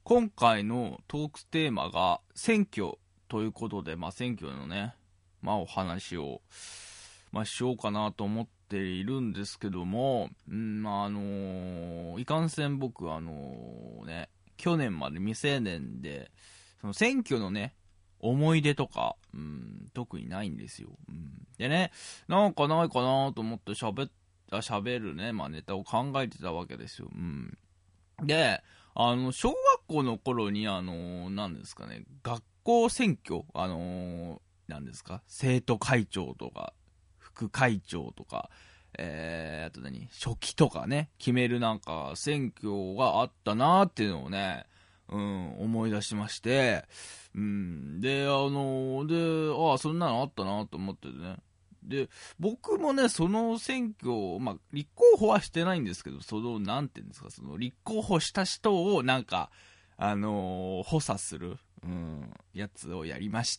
今回のトークテーマが選挙ということで、選挙のね、お話を、しようかなと思っているんですけども、いかんせん僕去年まで未成年で、その選挙のね、思い出とか、特にないんですよ。でね、なんかないかなと思って喋るね、ネタを考えてたわけですよ。で、小学校の頃に、何ですかね、学校選挙、何ですか、生徒会長とか、副会長とか、あと書記とかね、決めるなんか選挙があったなーっていうのをね、思い出しまして、で、そんなのあったなと思ってね。で、僕もね、その選挙を、立候補はしてないんですけど、なんていうんですか、その立候補した人を、補佐する、やつをやりました。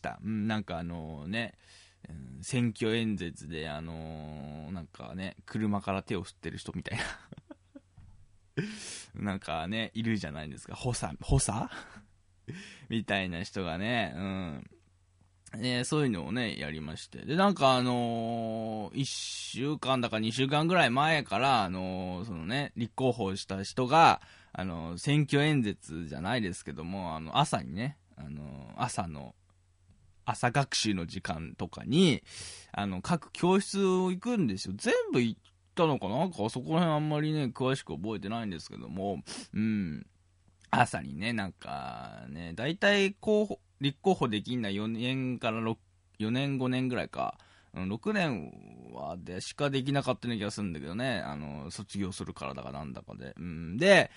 選挙演説で、車から手を振ってる人みたいな。いるじゃないですか。補佐みたいな人がね、そういうのをね、やりまして。で、1週間だか2週間ぐらい前から、立候補した人が、選挙演説じゃないですけども、朝にね、朝学習の時間とかに、各教室を行くんですよ。全部行ったのかな、そこら辺あんまりね、詳しく覚えてないんですけども、朝にね、大体立候補できんない4年から4年5年ぐらいか、6年はでしかできなかったような気がするんだけどね、卒業するからだかなんだかで。で、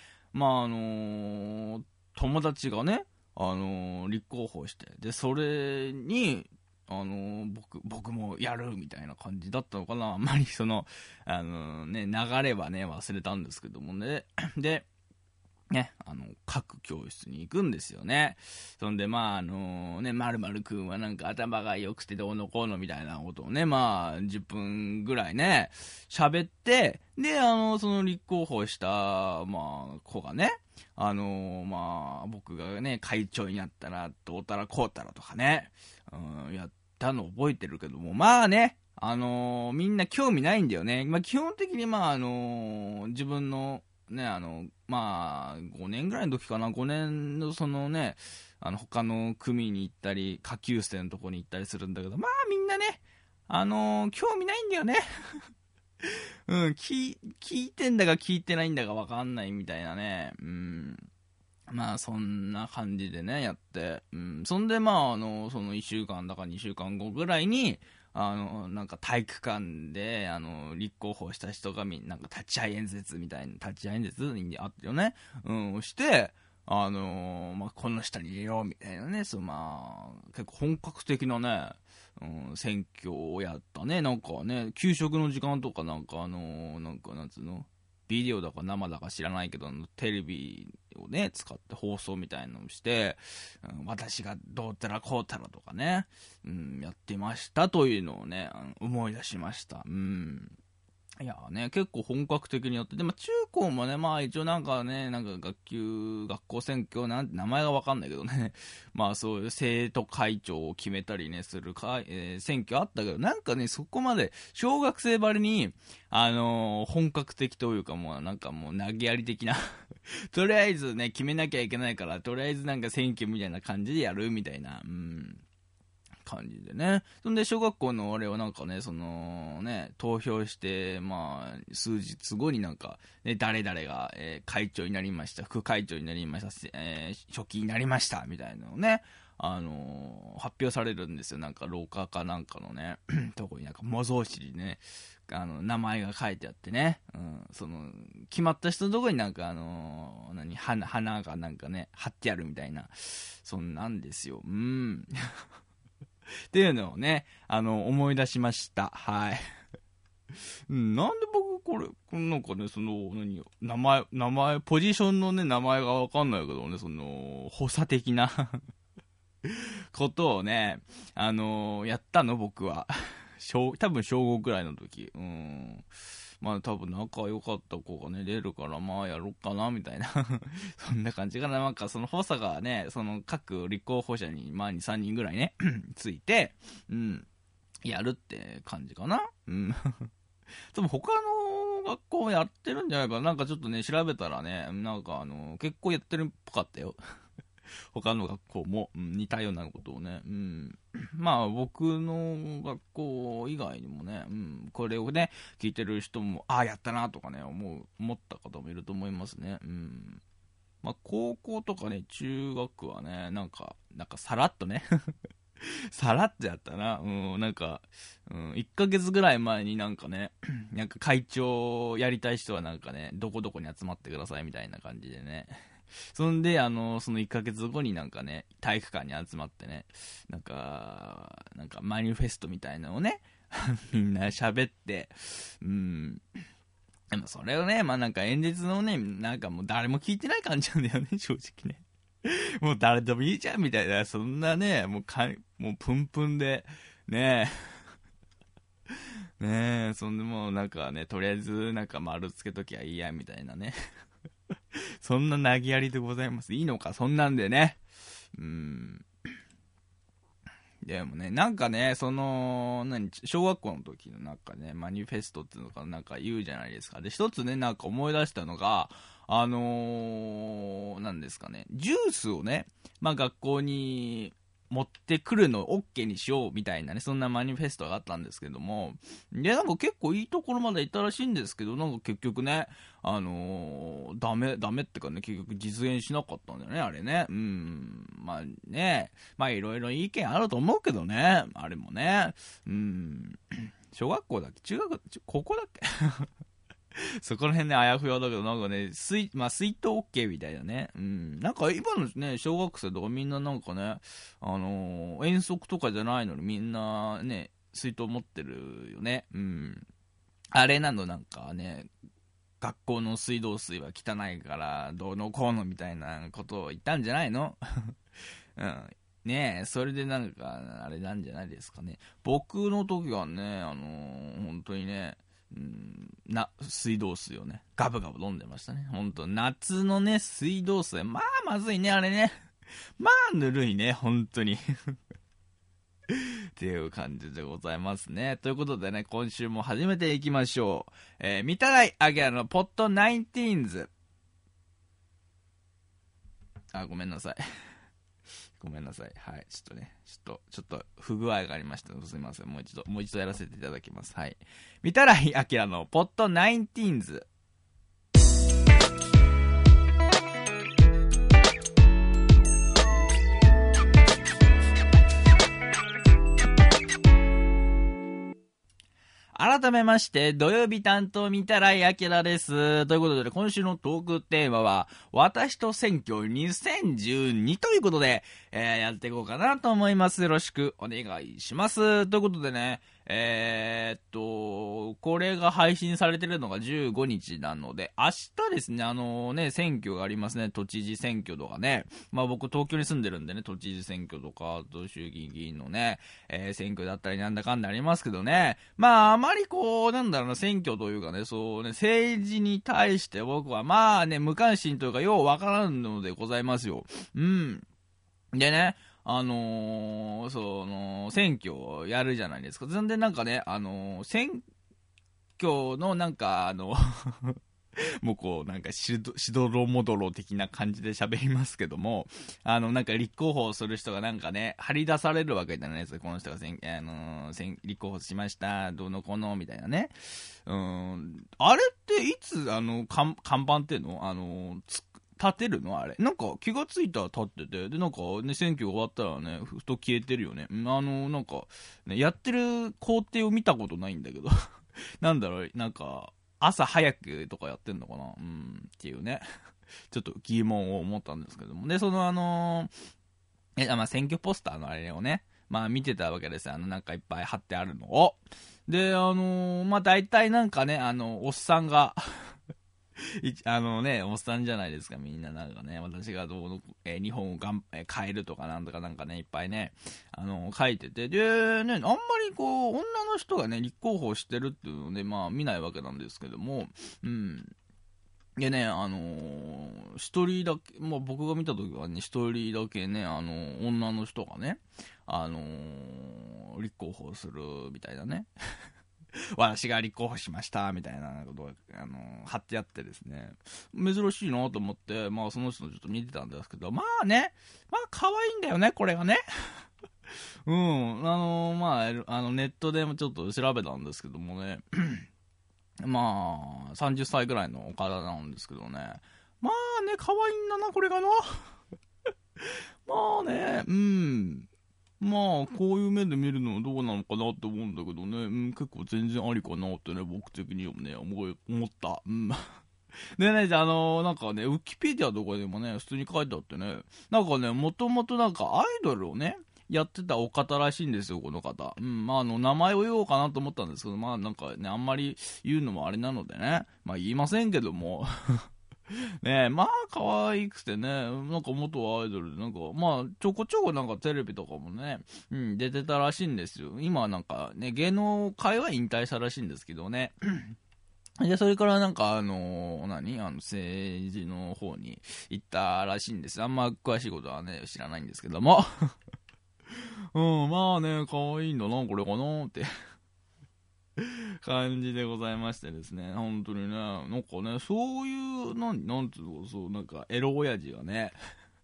友達がね、立候補して、で、それに、僕もやるみたいな感じだったのかな。あんまり流れはね、忘れたんですけどもね。で、ね、各教室に行くんですよね。そんで、〇〇くんは頭が良くてどうのこうのみたいなことをね、10分ぐらいね、喋って、で、その立候補した、子がね、僕がね、会長になったら、どうたらこうたらとかね、やったの覚えてるけども、みんな興味ないんだよね。基本的に自分の、ね、5年ぐらいの時かな、5年の他の組に行ったり、下級生のとこに行ったりするんだけど、みんなね、興味ないんだよね。聞いてんだか聞いてないんだかわかんないみたいなね、そんな感じでね、やって、そんで、その1週間だか2週間後ぐらいに、体育館で、立候補した人が立ち会い演説みたいな、立ち会い演説にあったよね。して、この下に入れようみたいなね、結構本格的なね、選挙をやったね。給食の時間とかなんつうの、ビデオだか生だか知らないけど、テレビをね、使って放送みたいなのをして、私がどうたらこうたらとかね、やってましたというのをね、思い出しました。いやね、結構本格的にやって、で、中高もね、一応学校選挙名前がわかんないけどね、そういう生徒会長を決めたりね、する選挙あったけど、そこまで、小学生ばりに、本格的というかもう投げやり的な、とりあえずね、決めなきゃいけないから、とりあえず選挙みたいな感じでやるみたいな、感じでね。そんで、小学校の俺は投票して、数日後に誰々が、会長になりました、副会長になりました、書記になりました、みたいなのをね、発表されるんですよ。廊下かのね、とこに模造紙にね、名前が書いてあってね、決まった人のとこに花がね、貼ってあるみたいな、そんなんですよ。っていうのをね、思い出しました。はい。なんで僕これ、名前、ポジションのね、名前がわかんないけどね、補佐的なことをね、やったの、僕は。多分小5くらいの時。 まあ多分仲良かった子がね、出るから、まあやろっかな、みたいな。そんな感じかな。なんかその補佐がね、その各立候補者に、まあ2、3人ぐらいね、ついて、やるって感じかな。多分他の学校やってるんじゃないかな。なんかちょっとね、調べたらね、なんか結構やってるっぽかったよ。他の学校も、似たようなことをね、まあ僕の学校以外にもね、これをね、聞いてる人も、ああ、やったなとかね、思った方もいると思いますね。まあ高校とかね、中学はね、なんかさらっとね、さらっとやったな。なんか、1ヶ月ぐらい前になんかね、なんか会長やりたい人はなんかね、どこどこに集まってくださいみたいな感じでね。そんで、その1ヶ月後になんかね、体育館に集まってね、なんかマニフェストみたいなのをね、みんな喋って、でもそれをね、まあなんか演説のね、なんかもう誰も聞いてない感じなんだよね、正直ね。もう誰でもいいじゃんみたいな、そんなね、もうプンプンで、ねえ、ねえ、そんでもうなんかね、とりあえずなんか丸つけときゃいいや、みたいなね。そんな投げやりでございます。いいのか、そんなんでね。でもね、なんかね、小学校の時のなんかね、マニフェストっていうのかなんか言うじゃないですか。で、一つね、なんか思い出したのが、なんですかね、ジュースをね、まあ学校に持ってくるのを OK にしようみたいなね、そんなマニフェストがあったんですけども、で、なんか結構いいところまで行ったらしいんですけど、なんか結局ね、ダメってかね、結局実現しなかったんだよね、あれね。まあね、まあいろいろ意見あると思うけどね、あれもね。小学校だっけ高校だっけそこら辺ね、あやふやだけど、なんかね、水筒 OK みたいなね。なんか今のね、小学生とかみんななんかね、遠足とかじゃないのにみんなね、水筒持ってるよね。あれなのなんかね、学校の水道水は汚いから、どうのこうのみたいなことを言ったんじゃないのねえ、それでなんか、あれなんじゃないですかね。僕の時はね、本当にね、水道水をね、ガブガブ飲んでましたね。ほんと、夏のね、水道水、まあまずいね、あれね。まあぬるいね、本当に。っていう感じでございますね。ということでね、今週も始めていきましょう。見たらいあげのポットナインティーンズ。ごめんなさい。ごめんなさい。はい。ちょっと不具合がありましたので、すみません。もう一度やらせていただきます。はい。見たらいあきらのポットナインティーンズ。改めまして、土曜日担当見たらいあきらです。ということで、今週のトークテーマは、私と選挙2012ということで、やっていこうかなと思います。よろしくお願いします。ということでね、これが配信されてるのが15日なので、明日ですね、選挙がありますね。都知事選挙とかね。まあ僕東京に住んでるんでね、都知事選挙とか、あと衆議院議員のね、選挙だったりなんだかんだありますけどね。まああまりこう、選挙というかね、そうね、政治に対して僕はまあね、無関心というかようわからんのでございますよ。でね、選挙をやるじゃないですか。全然なんかね、選挙のなんか、もうこう、なんかしどろもどろ的な感じで喋りますけども、なんか立候補する人がなんかね、張り出されるわけじゃないですか。この人が立候補しました、どうのこの、みたいなね。あれっていつ、看板っていうの立てるのあれ。なんか気がついたら立ってて、で、なんかね、選挙終わったらね、ふと消えてるよね。なんか、ね、やってる工程を見たことないんだけど。なんだろう、なんか、朝早くとかやってんのかなっていうね。ちょっと疑問を思ったんですけども。で、選挙ポスターのあれをね、まあ見てたわけですよ。なんかいっぱい貼ってあるのを。で、大体なんかね、おっさんがおっさんじゃないですか、みんななんかね、私がどうの、日本を変えるとかなんとかなんかね、いっぱいね、書いてて、で、ね、あんまりこう、女の人がね、立候補してるっていうので、まあ見ないわけなんですけども、うん。でね、一人だけ、まあ僕が見た時はね、一人だけね、女の人がね、立候補するみたいなね。私が立候補しましたみたいなことを、貼ってやってですね、珍しいなと思って、まあその人ちょっと見てたんですけど、まあね、まあ可愛いんだよね、これがね。うん、まあ、ネットでもちょっと調べたんですけどもね、まあ、30歳ぐらいのお体なんですけどね、まあね、可愛いんだな、これがな。まあね、うん。まあ、こういう目で見るのはどうなのかなって思うんだけどね、うん、結構全然ありかなってね、僕的にはね、思った。うん。でね、じゃあ、なんかね、ウィキペディアとかでもね、普通に書いてあってね、なんかね、もともとなんかアイドルをね、やってたお方らしいんですよ、この方。うん、まあ、名前を言おうかなと思ったんですけど、まあ、なんかね、あんまり言うのもあれなのでね、まあ、言いませんけども、ねえ、まあ可愛くてね、なんか元アイドルで、なんか、まあちょこちょこなんかテレビとかもね、うん、出てたらしいんですよ。今はなんかね、芸能界は引退したらしいんですけどね。で、それからなんか政治の方に行ったらしいんです。あんま詳しいことはね、知らないんですけども。うん、まあね、可愛いんだな、これかなって感じでございましてですね、本当にね、なんかね、そういう、なんつうの、そう、なんか、エロ親父がね、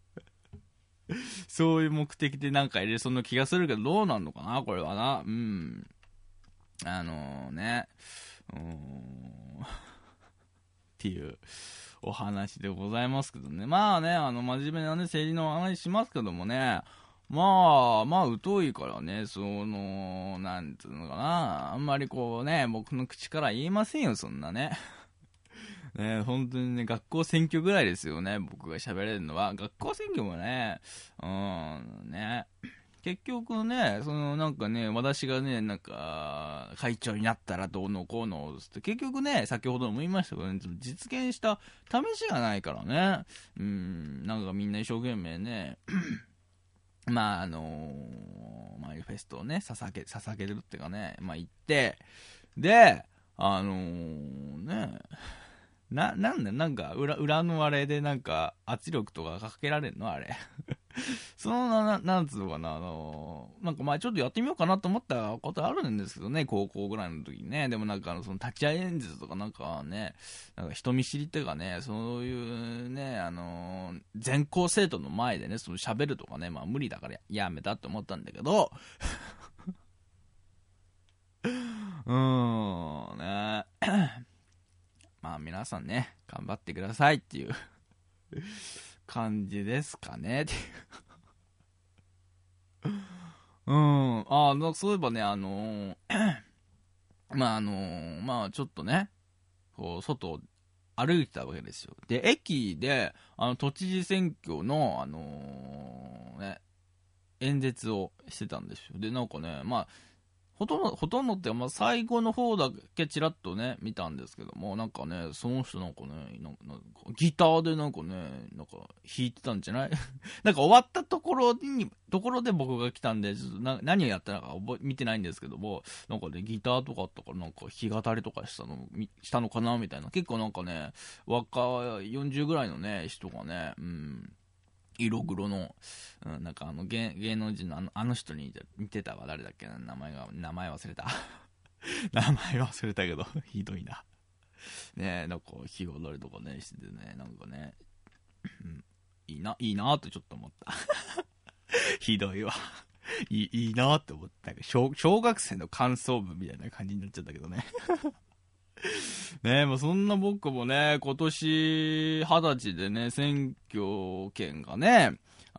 そういう目的でなんか入れそうな気がするけど、どうなんのかな、これはな。うん。ね、っていうお話でございますけどね。まあね、真面目なね、政治の話しますけどもね、まあ、疎いからね、なんつうのかな、あんまりこうね、僕の口から言いませんよ、そんなね。ね、本当にね、学校選挙ぐらいですよね、僕が喋れるのは。学校選挙もね、ね、結局ね、なんかね、私がね、なんか、会長になったらどうのこうのって、結局ね、先ほども言いましたけどね、実現した試しがないからね、なんかみんな一生懸命ね、まあマニフェストをね、捧げるっていうかね、まあ言って、で、ね、なんか裏のあれでなんか圧力とかかけられんのあれ。なんつうのかな、なんかちょっとやってみようかなと思ったことあるんですけどね、高校ぐらいの時にね。でもなんかその立ち会い演説とかなんかね、なんか人見知りっていうかね、そういうね、全校生徒の前でね、喋るとかね、まあ無理だからやめたって思ったんだけど、ね。まあ皆さんね、頑張ってくださいっていう感じですかね。そういえばね、まあちょっとね、こう、外を歩いてたわけですよ。で、駅で、都知事選挙の、演説をしてたんですよ。で、なんかね、まあ、ほとんどって、まあ、最後の方だけちらっとね、見たんですけども、なんかね、その人なんかね、なんかギターでなんかね、なんか弾いてたんじゃないなんか終わったところで僕が来たんで、ちょっと何をやったのか見てないんですけども、なんかね、ギターとかあったから、なんか弾き語りとかしたのかなみたいな。結構なんかね、若い40ぐらいのね、人がね、色黒の、なんか芸能人のあの人に似てたわ。誰だっけな、名前忘れた。名前忘れたけど、ひどいな。ねえ、なんか、日踊りとかね、しててね、なんかね、いいなってちょっと思った。ひどいわ。いいなって思った。小学生の感想文みたいな感じになっちゃったけどね。ねえ、もうそんな僕もね、今年20歳でね、選挙権がね、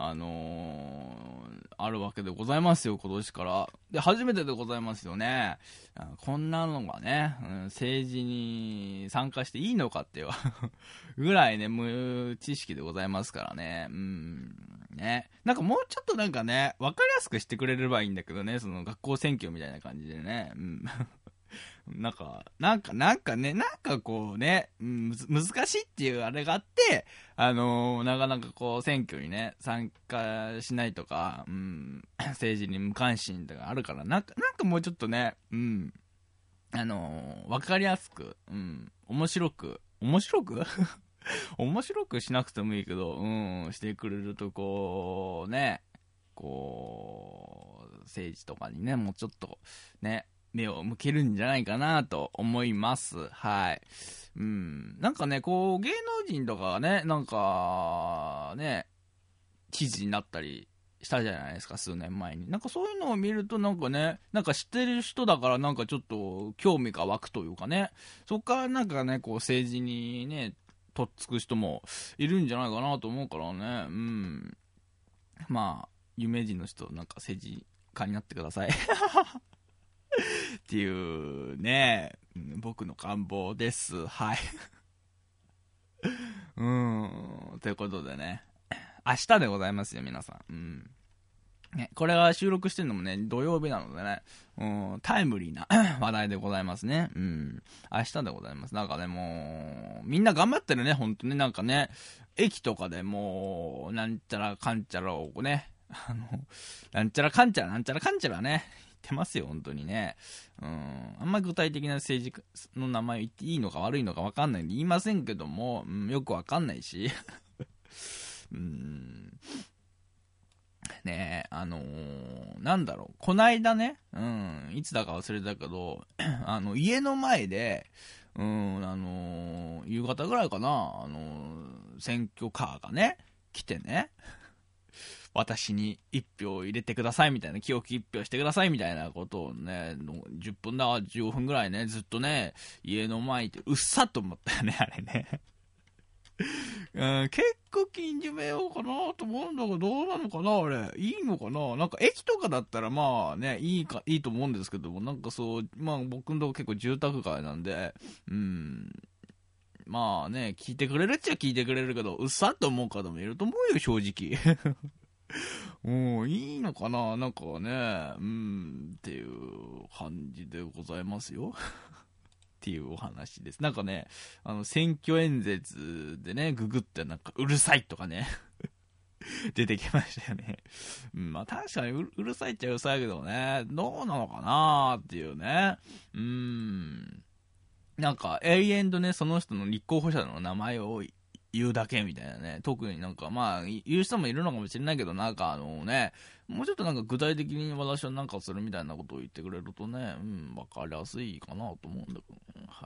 あるわけでございますよ、今年から。で、初めてでございますよね。こんなのがね、政治に参加していいのかっていうぐらいね、無知識でございますからね。ね。なんかもうちょっとなんかね、わかりやすくしてくれればいいんだけどね、その学校選挙みたいな感じでね。 なんかね、こうね、難しいっていうあれがあって、なかなかこう、選挙にね、参加しないとか、政治に無関心とかあるから、なんかもうちょっとね、わかりやすく、面白く面白くしなくてもいいけど、してくれると、こう、ね、こう、政治とかにね、もうちょっと、ね、目を向けるんじゃないかなと思います。はい。なんかね、こう、芸能人とかがね、なんか、ね、記事になったりしたじゃないですか、数年前に。なんかそういうのを見るとなんかね、なんか知ってる人だからなんかちょっと興味が湧くというかね、そっからなんかね、こう政治にね、とっつく人もいるんじゃないかなと思うからね、まあ、有名人の人なんか政治家になってください。っていうね、僕の願望です。はい。ということでね、明日でございますよ、皆さん。ね、これは収録してるのもね、土曜日なのでね、タイムリーな話題でございますね。明日でございます。なんかね、もう、みんな頑張ってるね、ほんとね。なんかね、駅とかでもう、なんちゃらかんちゃらをね、なんちゃらかんちゃら、なんちゃらかんちゃらね、言ってますよ、本当にね。あんま具体的な政治家の名前言っていいのか悪いのか分かんないんで言いませんけども、よく分かんないし。ねえ、なんだろう、こないだね、いつだか忘れたけど、家の前で、夕方ぐらいかな、選挙カーがね、来てね、私に1票入れてくださいみたいな、清き1票してくださいみたいなことをね、10分だか15分ぐらいね、ずっとね、家の前ってうっさと思ったよね、あれね。結構近所迷惑かなと思うんだけど、どうなのかなあれ。いいのかななんか駅とかだったらまあね、いいと思うんですけども、なんかそう、まあ僕のとこ結構住宅街なんで、まあね、聞いてくれるっちゃ聞いてくれるけど、うっさって思う方もいると思うよ、正直。いいのかななんかね、っていう感じでございますよ。っていうお話です。なんかね、選挙演説でね、ググってなんかうるさいとかね、出てきましたよね。まあ確かにうるさいっちゃうるさいけどね、どうなのかなーっていうね。なんか永遠とね、その人の立候補者の名前を言うだけみたいなね。特になんかまあ、言う人もいるのかもしれないけど、なんかね、もうちょっとなんか具体的に私はなんかするみたいなことを言ってくれるとね、わかりやすいかなと思うんだけどね。はい。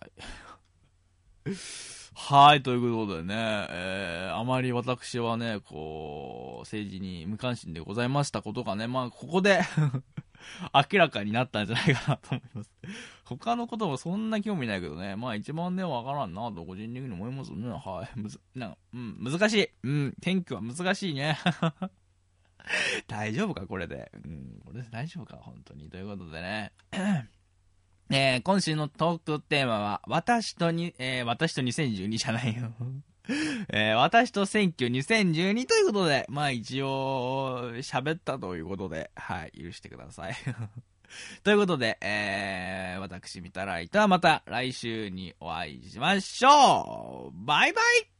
はい、ということでね、あまり私はね、こう、政治に無関心でございましたことがね、まあ、ここで明らかになったんじゃないかなと思います。他のこともそんな興味ないけどね、まあ一番ね、わからんなと個人的に思いますね。はい。難しい。天気は難しいね。大丈夫かこれで。これで大丈夫か本当に。ということでね。今週のトークテーマは、私と2012じゃないよ。私と選挙2012ということで、まあ一応、喋ったということで、はい、許してください。ということで、私、みたらいとはまた来週にお会いしましょう。バイバイ。